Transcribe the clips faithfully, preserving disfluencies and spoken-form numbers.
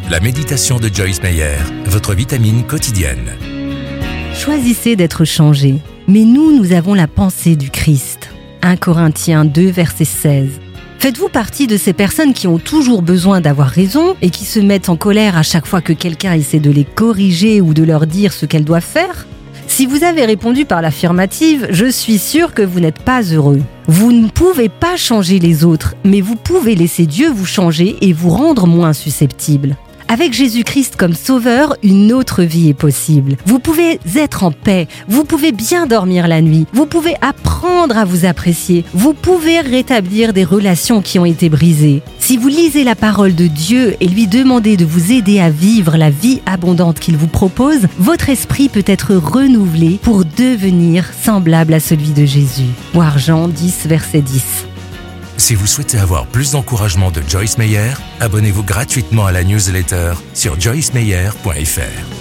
La méditation de Joyce Meyer, votre vitamine quotidienne. Choisissez d'être changé, mais nous, nous avons la pensée du Christ. premier Corinthiens deux, verset seize. Faites-vous partie de ces personnes qui ont toujours besoin d'avoir raison et qui se mettent en colère à chaque fois que quelqu'un essaie de les corriger ou de leur dire ce qu'elles doivent faire ? Si vous avez répondu par l'affirmative, je suis sûre que vous n'êtes pas heureux. Vous ne pouvez pas changer les autres, mais vous pouvez laisser Dieu vous changer et vous rendre moins susceptible. Avec Jésus-Christ comme sauveur, une autre vie est possible. Vous pouvez être en paix, vous pouvez bien dormir la nuit, vous pouvez apprendre à vous apprécier, vous pouvez rétablir des relations qui ont été brisées. Si vous lisez la parole de Dieu et lui demandez de vous aider à vivre la vie abondante qu'il vous propose, votre esprit peut être renouvelé pour devenir semblable à celui de Jésus. Voir Jean dix, verset dix. Si vous souhaitez avoir plus d'encouragement de Joyce Meyer, abonnez-vous gratuitement à la newsletter sur joyce meyer point f r.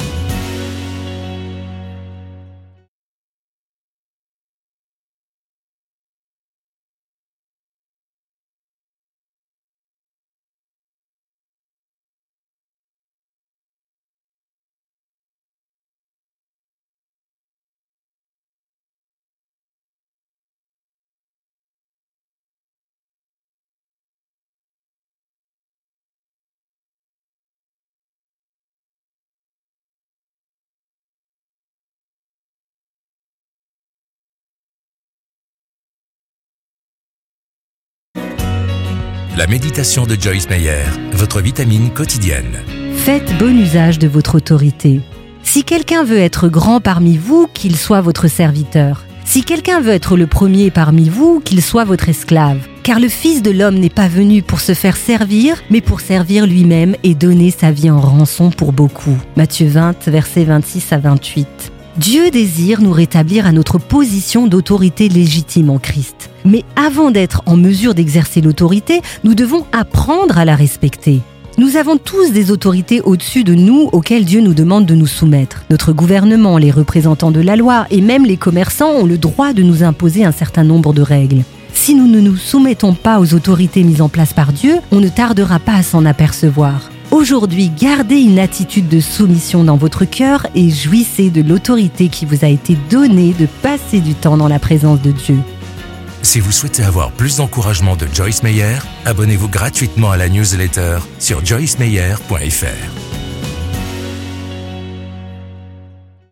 La méditation de Joyce Meyer, votre vitamine quotidienne. Faites bon usage de votre autorité. Si quelqu'un veut être grand parmi vous, qu'il soit votre serviteur. Si quelqu'un veut être le premier parmi vous, qu'il soit votre esclave. Car le Fils de l'homme n'est pas venu pour se faire servir, mais pour servir lui-même et donner sa vie en rançon pour beaucoup. Matthieu vingt, versets vingt-six à vingt-huit. Dieu désire nous rétablir à notre position d'autorité légitime en Christ. Mais avant d'être en mesure d'exercer l'autorité, nous devons apprendre à la respecter. Nous avons tous des autorités au-dessus de nous auxquelles Dieu nous demande de nous soumettre. Notre gouvernement, les représentants de la loi et même les commerçants ont le droit de nous imposer un certain nombre de règles. Si nous ne nous soumettons pas aux autorités mises en place par Dieu, on ne tardera pas à s'en apercevoir. Aujourd'hui, gardez une attitude de soumission dans votre cœur et jouissez de l'autorité qui vous a été donnée de passer du temps dans la présence de Dieu. Si vous souhaitez avoir plus d'encouragement de Joyce Meyer, abonnez-vous gratuitement à la newsletter sur joyce meyer point f r.